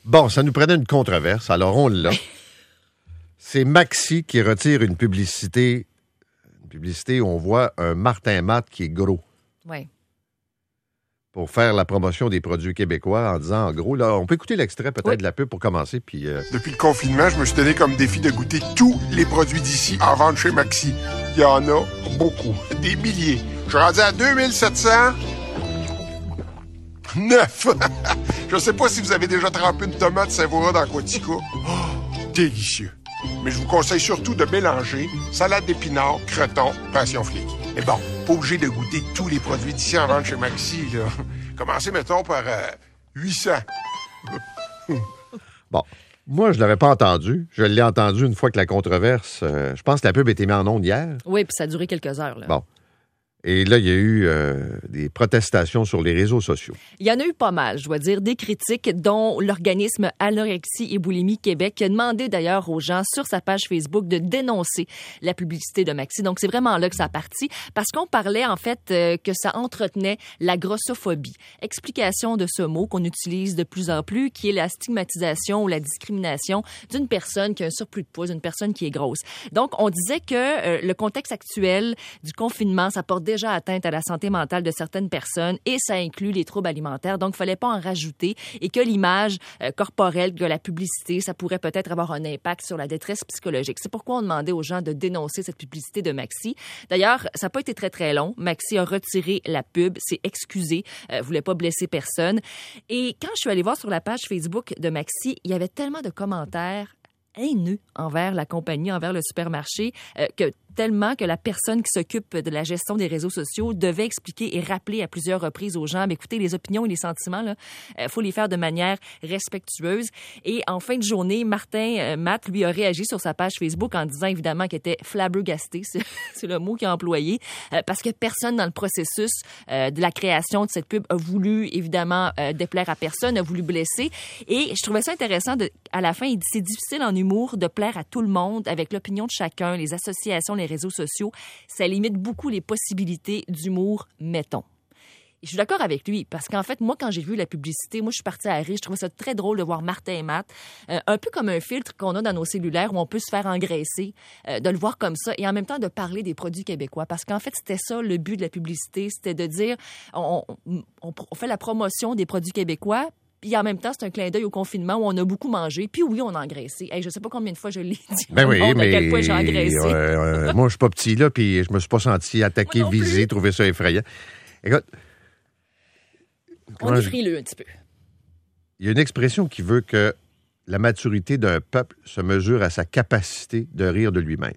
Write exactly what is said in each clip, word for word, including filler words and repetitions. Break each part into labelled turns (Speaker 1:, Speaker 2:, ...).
Speaker 1: Bon, ça nous prenait une controverse, alors on l'a. C'est Maxi qui retire une publicité, une publicité où on voit un Martin Matt qui est gros.
Speaker 2: Oui.
Speaker 1: Pour faire la promotion des produits québécois en disant, en gros, là, on peut écouter l'extrait peut-être oui. de la pub pour commencer. Puis, euh...
Speaker 3: Depuis le confinement, je me suis donné comme défi de goûter tous les produits d'ici en vente chez Maxi. Il y en a beaucoup, des milliers. Je suis rendu à deux mille sept cent neuf. Je sais pas si vous avez déjà trempé une tomate savoura dans Quatico. Oh, délicieux. Mais je vous conseille surtout de mélanger salade d'épinards, croton, passion flic. Mais bon, pas obligé de goûter tous les produits d'ici en vente chez Maxi, là. Commencez, mettons, par euh, huit cents.
Speaker 1: Bon, moi, je l'avais pas entendu. Je l'ai entendu une fois que la controverse... Euh, je pense que la pub a été mise en ondes hier.
Speaker 2: Oui, puis ça a duré quelques heures, là.
Speaker 1: Bon. Et là, il y a eu euh, des protestations sur les réseaux sociaux.
Speaker 2: Il y en a eu pas mal, je dois dire, des critiques, dont l'organisme Anorexie et Boulimie Québec, qui a demandé d'ailleurs aux gens sur sa page Facebook de dénoncer la publicité de Maxi. Donc, c'est vraiment là que ça a parti, parce qu'on parlait en fait euh, que ça entretenait la grossophobie. Explication de ce mot qu'on utilise de plus en plus, qui est la stigmatisation ou la discrimination d'une personne qui a un surplus de poids, d'une personne qui est grosse. Donc, on disait que euh, le contexte actuel du confinement, ça porte déjà atteinte à la santé mentale de certaines personnes et ça inclut les troubles alimentaires. Donc, il ne fallait pas en rajouter et que l'image euh, corporelle, que la publicité, ça pourrait peut-être avoir un impact sur la détresse psychologique. C'est pourquoi on demandait aux gens de dénoncer cette publicité de Maxi. D'ailleurs, ça n'a pas été très, très long. Maxi a retiré la pub, s'est excusé, ne euh, voulait pas blesser personne. Et quand je suis allée voir sur la page Facebook de Maxi, il y avait tellement de commentaires haineux envers la compagnie, envers le supermarché, euh, que tellement que la personne qui s'occupe de la gestion des réseaux sociaux devait expliquer et rappeler à plusieurs reprises aux gens, mais écoutez, les opinions et les sentiments, il euh, faut les faire de manière respectueuse. Et en fin de journée, Martin euh, Matt, lui, a réagi sur sa page Facebook en disant évidemment qu'il était flabbergasté, c'est, c'est le mot qu'il a employé, euh, parce que personne dans le processus euh, de la création de cette pub a voulu, évidemment, euh, déplaire à personne, a voulu blesser. Et je trouvais ça intéressant, de, à la fin, il dit c'est difficile en humour de plaire à tout le monde avec l'opinion de chacun, les associations, les réseaux sociaux, ça limite beaucoup les possibilités d'humour, mettons. Et je suis d'accord avec lui, parce qu'en fait, moi, quand j'ai vu la publicité, moi, je suis partie à rire. Je trouvais ça très drôle de voir Martin et Matt, euh, un peu comme un filtre qu'on a dans nos cellulaires où on peut se faire engraisser, euh, de le voir comme ça, et en même temps de parler des produits québécois. Parce qu'en fait, c'était ça le but de la publicité, c'était de dire, on, on, on fait la promotion des produits québécois, puis en même temps, c'est un clin d'œil au confinement où on a beaucoup mangé. Puis oui, on a engraissé. Hey, je sais pas combien de fois je l'ai dit.
Speaker 1: Ben oui,
Speaker 2: monde,
Speaker 1: mais
Speaker 2: à quel point j'ai engraissé.
Speaker 1: Euh, euh, moi, je suis pas petit, là, puis je me suis pas senti attaqué, visé, trouvé ça effrayant. Écoute...
Speaker 2: On est frileux un petit peu.
Speaker 1: Il y a une expression qui veut que la maturité d'un peuple se mesure à sa capacité de rire de lui-même.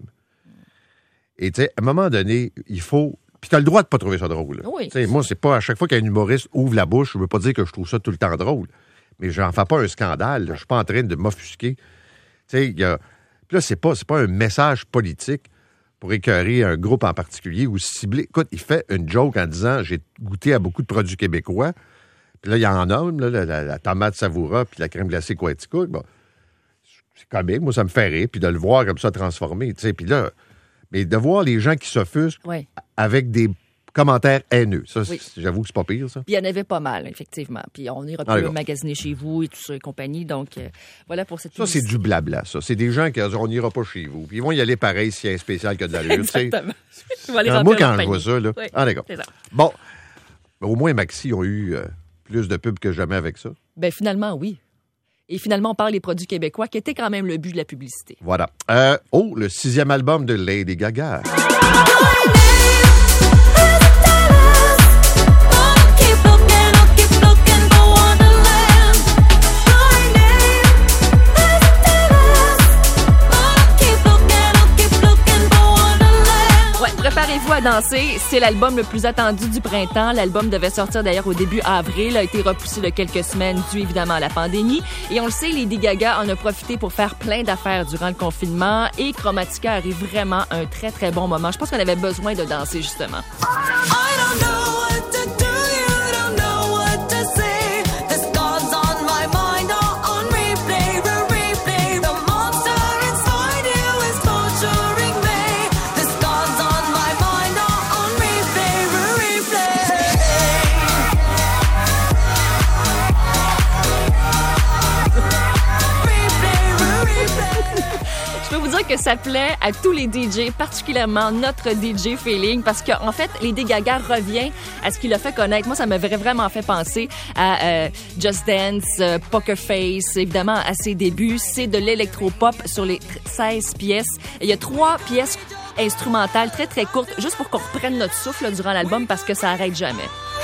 Speaker 1: Et tu sais, à un moment donné, il faut... Puis t'as le droit de pas trouver ça drôle.
Speaker 2: Oui.
Speaker 1: T'sais, moi, c'est pas à chaque fois qu'un humoriste ouvre la bouche, je veux pas dire que je trouve ça tout le temps drôle, mais j'en fais pas un scandale. Je suis pas en train de m'offusquer. Tu sais, il y a... Puis là, c'est pas, c'est pas un message politique pour écœurer un groupe en particulier ou cibler. Écoute, il fait une joke en disant « J'ai goûté à beaucoup de produits québécois ». Puis là, il y en a, là, la, la, la tomate savoura puis la crème glacée Quatico. Bon, c'est comique, moi, ça me fait rire. Puis de le voir comme ça transformé, tu sais. Puis là... Mais de voir les gens qui s'offusquent
Speaker 2: oui.
Speaker 1: avec des commentaires haineux, ça,
Speaker 2: oui.
Speaker 1: j'avoue que c'est pas pire, ça.
Speaker 2: Puis il y en avait pas mal, effectivement. Puis on ira plus magasiner chez vous et tout ça et compagnie. Donc, euh, voilà pour cette
Speaker 1: Ça, publicité. C'est du blabla, ça. C'est des gens qui disent on n'ira pas chez vous. Puis ils vont y aller pareil s'il y a un spécial que de l'allure.
Speaker 2: Exactement.
Speaker 1: Alors, moi, quand je vois ça, là.
Speaker 2: Oui.
Speaker 1: Ah, d'accord. Bon. Au moins, Maxi ont eu euh, plus de pubs que jamais avec ça.
Speaker 2: Ben finalement, oui. Et finalement, on parle des produits québécois, qui était quand même le but de la publicité.
Speaker 1: Voilà. Euh, oh, le sixième album de Lady Gaga.
Speaker 2: Préparez-vous à danser, c'est l'album le plus attendu du printemps. L'album devait sortir d'ailleurs au début avril, a été repoussé de quelques semaines dû évidemment à la pandémie. Et on le sait, Lady Gaga en a profité pour faire plein d'affaires durant le confinement et Chromatica arrive vraiment à un très très bon moment. Je pense qu'on avait besoin de danser justement. I don't know what to do. dire que ça plaît à tous les D J, particulièrement notre D J Feeling, parce qu'en en fait, Lady Gaga revient à ce qu'il a fait connaître. Moi, ça m'avait vraiment fait penser à euh, Just Dance, euh, Poker Face, évidemment, à ses débuts. C'est de l'électropop sur les seize pièces. Il y a trois pièces instrumentales très, très courtes, juste pour qu'on reprenne notre souffle là, durant l'album, parce que ça arrête jamais.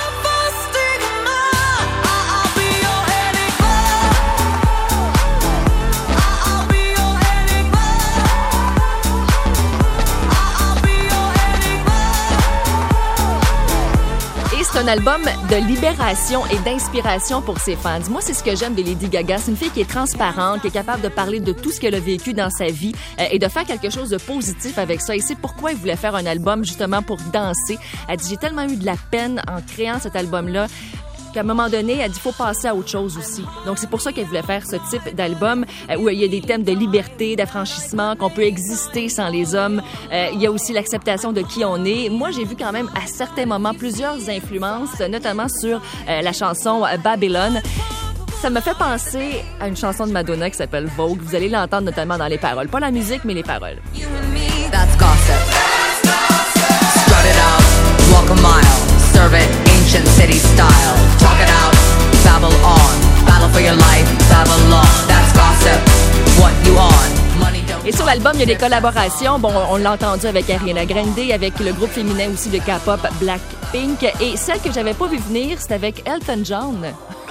Speaker 2: C'est un album de libération et d'inspiration pour ses fans. Moi, c'est ce que j'aime de Lady Gaga. C'est une fille qui est transparente, qui est capable de parler de tout ce qu'elle a vécu dans sa vie euh, et de faire quelque chose de positif avec ça. Et c'est pourquoi elle voulait faire un album justement pour danser. Elle dit, j'ai tellement eu de la peine en créant cet album-là qu'à un moment donné, elle dit faut passer à autre chose aussi. Donc, c'est pour ça qu'elle voulait faire ce type d'album euh, où il y a des thèmes de liberté, d'affranchissement, qu'on peut exister sans les hommes. Euh, il y a aussi l'acceptation de qui on est. Moi, j'ai vu quand même à certains moments plusieurs influences, notamment sur euh, la chanson Babylon. Ça me fait penser à une chanson de Madonna qui s'appelle Vogue. Vous allez l'entendre notamment dans les paroles. Pas la musique, mais les paroles.
Speaker 4: That's gossip. Strut it out, walk a mile, serve it ancient city style. Talk it out, babble on, battle for your life, Babylon. That's gossip, what you on, money don't.
Speaker 2: Et sur l'album, il y a des collaborations. Bon, on l'a entendu avec Ariana Grande, avec le groupe féminin aussi de K-pop Blackpink. Et celle que j'avais pas vu venir, c'est avec Elton John.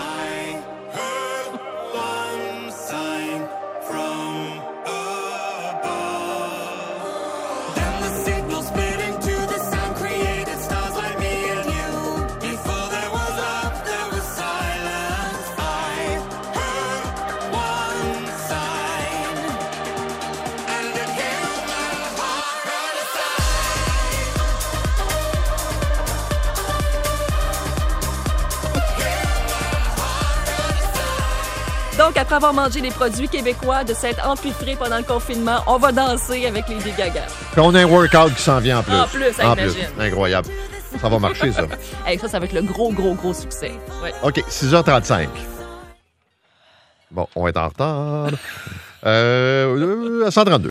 Speaker 2: Donc, après avoir mangé les produits québécois, de s'être empiffré pendant le confinement, on va danser avec Lady Gaga.
Speaker 1: Puis on a un workout qui s'en vient en plus.
Speaker 2: En plus,
Speaker 1: en
Speaker 2: imagine.
Speaker 1: plus. Incroyable. Ça va marcher, ça.
Speaker 2: Hey, ça, ça va être le gros, gros, gros succès. Ouais.
Speaker 1: OK, six heures trente-cinq. Bon, on est en retard. Euh, à cent trente-deux.